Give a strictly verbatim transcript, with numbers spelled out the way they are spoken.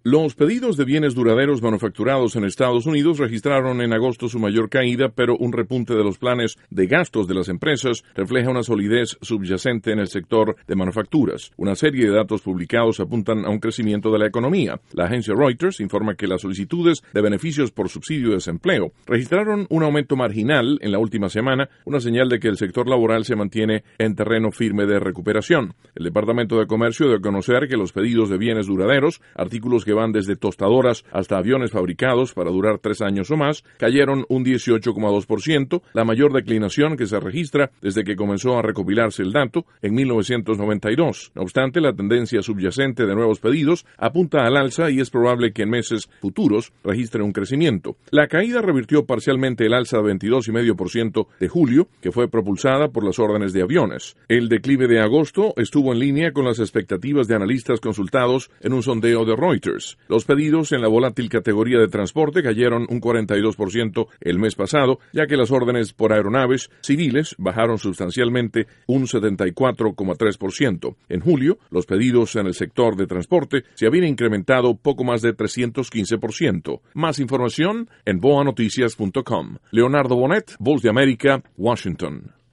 Los pedidos de bienes duraderos manufacturados en Estados Unidos registraron en agosto su mayor caída, pero un repunte de los planes de gastos de las empresas refleja una solidez subyacente en el sector de manufacturas. Una serie de datos publicados apuntan a un crecimiento de la economía. La agencia Reuters informa que las solicitudes de beneficios por subsidio de desempleo registraron un aumento marginal en la última semana, una señal de que el sector laboral se mantiene en terreno firme de recuperación. El Departamento de Comercio dio a conocer que los pedidos de bienes duraderos, artículos que van desde tostadoras hasta aviones fabricados para durar tres años o más, cayeron un dieciocho coma dos por ciento, la mayor declinación que se registra desde que comenzó a recopilarse el dato en mil novecientos noventa y dos. No obstante, la tendencia subyacente de nuevos pedidos apunta al alza y es probable que en meses futuros registre un crecimiento. La caída revirtió parcialmente el alza de veintidós coma cinco por ciento de julio, que fue propulsada por las órdenes de aviones. El declive de agosto estuvo en línea con las expectativas de analistas consultados en un sondeo de Reuters. Los pedidos en la volátil categoría de transporte cayeron un cuarenta y dos por ciento el mes pasado, ya que las órdenes por aeronaves civiles bajaron sustancialmente un setenta y cuatro coma tres por ciento. En julio, los pedidos en el sector de transporte se habían incrementado poco más de trescientos quince por ciento. Más información en boa noticias punto com. Leonardo Bonet, Voz de América, Washington.